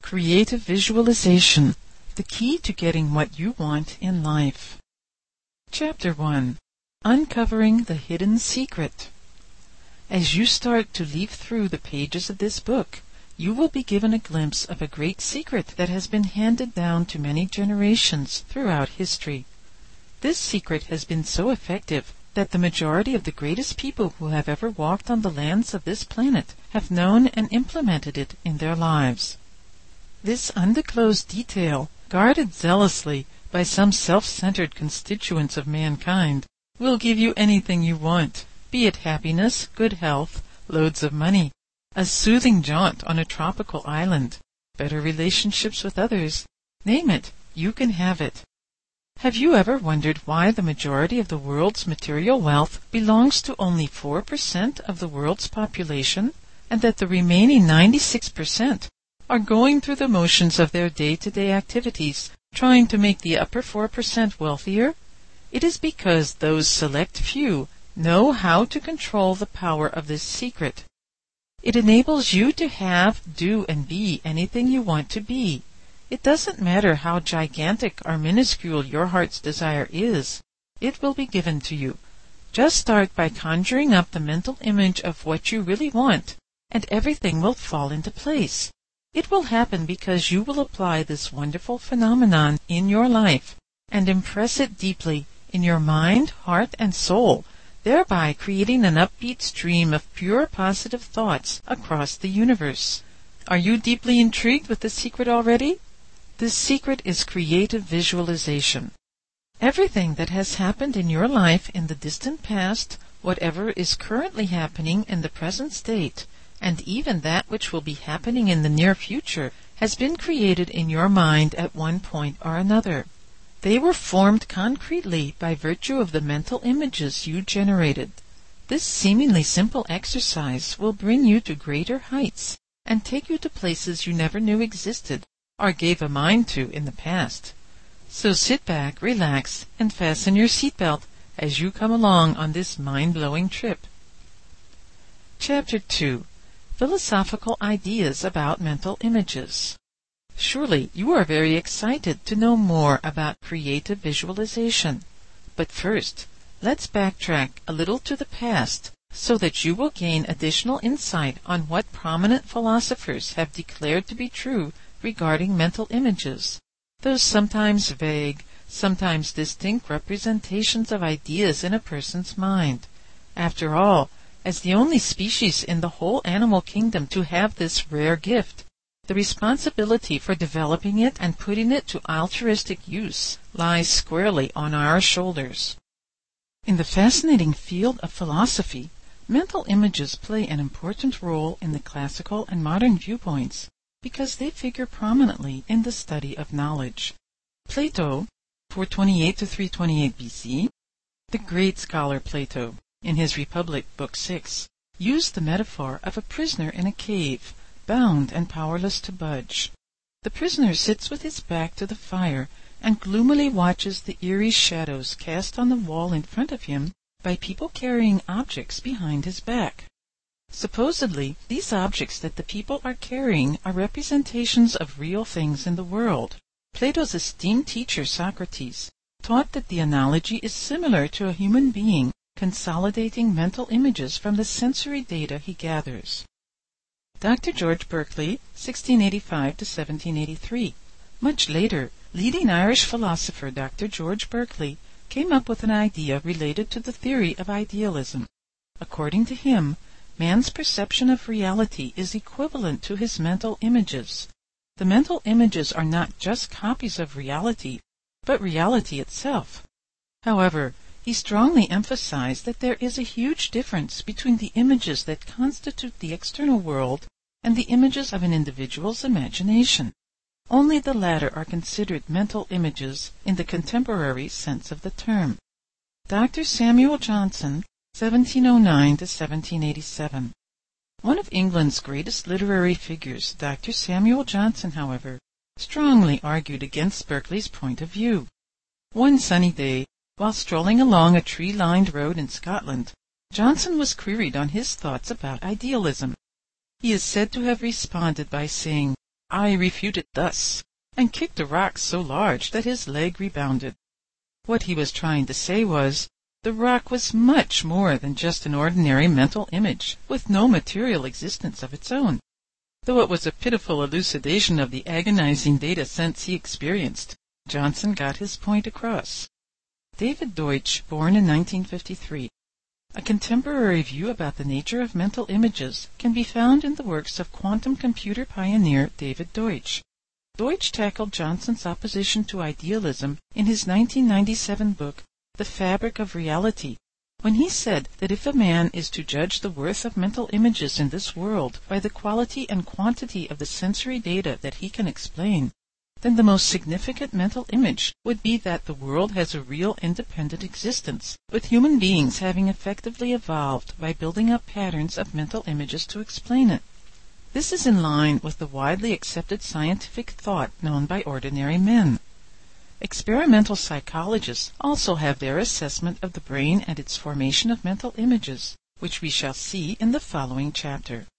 Creative Visualization, the key to getting what you want in life. Chapter 1. Uncovering the Hidden Secret. As you start to leaf through the pages of this book, you will be given a glimpse of a great secret that has been handed down to many generations throughout history. This secret has been so effective that the majority of the greatest people who have ever walked on the lands of this planet have known and implemented it in their lives. This undisclosed detail, guarded zealously by some self-centered constituents of mankind, will give you anything you want, be it happiness, good health, loads of money, a soothing jaunt on a tropical island, better relationships with others. Name it, you can have it. Have you ever wondered why the majority of the world's material wealth belongs to only 4% of the world's population, and that the remaining 96% are going through the motions of their day-to-day activities, trying to make the upper 4% wealthier? It is because those select few know how to control the power of this secret. It enables you to have, do, and be anything you want to be. It doesn't matter how gigantic or minuscule your heart's desire is. It will be given to you. Just start by conjuring up the mental image of what you really want, and everything will fall into place. It will happen because you will apply this wonderful phenomenon in your life and impress it deeply in your mind, heart, and soul, thereby creating an upbeat stream of pure positive thoughts across the universe. Are you deeply intrigued with the secret already? This secret is creative visualization. Everything that has happened in your life in the distant past, whatever is currently happening in the present state, and even that which will be happening in the near future, has been created in your mind at one point or another. They were formed concretely by virtue of the mental images you generated. This seemingly simple exercise will bring you to greater heights and take you to places you never knew existed or gave a mind to in the past. So sit back, relax, and fasten your seatbelt as you come along on this mind-blowing trip. Chapter 2. Philosophical Ideas about Mental Images. Surely you are very excited to know more about creative visualization. But first, let's backtrack a little to the past so that you will gain additional insight on what prominent philosophers have declared to be true regarding mental images, those sometimes vague, sometimes distinct representations of ideas in a person's mind. After all, as the only species in the whole animal kingdom to have this rare gift, the responsibility for developing it and putting it to altruistic use lies squarely on our shoulders. In the fascinating field of philosophy, mental images play an important role in the classical and modern viewpoints because they figure prominently in the study of knowledge. Plato, 428 to 328 BC, the great scholar Plato, in his Republic, Book 6, used the metaphor of a prisoner in a cave, bound and powerless to budge. The prisoner sits with his back to the fire and gloomily watches the eerie shadows cast on the wall in front of him by people carrying objects behind his back. Supposedly, these objects that the people are carrying are representations of real things in the world. Plato's esteemed teacher, Socrates, taught that the analogy is similar to a human being consolidating mental images from the sensory data he gathers. Dr. George Berkeley, 1685 to 1783. Much later, leading Irish philosopher Dr. George Berkeley came up with an idea related to the theory of idealism. According to him, man's perception of reality is equivalent to his mental images. The mental images are not just copies of reality, but reality itself. However, he strongly emphasized that there is a huge difference between the images that constitute the external world and the images of an individual's imagination. Only the latter are considered mental images in the contemporary sense of the term. Dr. Samuel Johnson, 1709 to 1787. One of England's greatest literary figures, Dr. Samuel Johnson, however, strongly argued against Berkeley's point of view. One sunny day, while strolling along a tree-lined road in Scotland, Johnson was queried on his thoughts about idealism. He is said to have responded by saying, I refuted thus, and kicked a rock so large that his leg rebounded. What he was trying to say was, the rock was much more than just an ordinary mental image, with no material existence of its own. Though it was a pitiful elucidation of the agonizing data sense he experienced, Johnson got his point across. David Deutsch, born in 1953. A contemporary view about the nature of mental images can be found in the works of quantum computer pioneer David Deutsch. Deutsch tackled Johnson's opposition to idealism in his 1997 book, The Fabric of Reality, when he said that if a man is to judge the worth of mental images in this world by the quality and quantity of the sensory data that he can explain, then the most significant mental image would be that the world has a real independent existence, with human beings having effectively evolved by building up patterns of mental images to explain it. This is in line with the widely accepted scientific thought known by ordinary men. Experimental psychologists also have their assessment of the brain and its formation of mental images, which we shall see in the following chapter.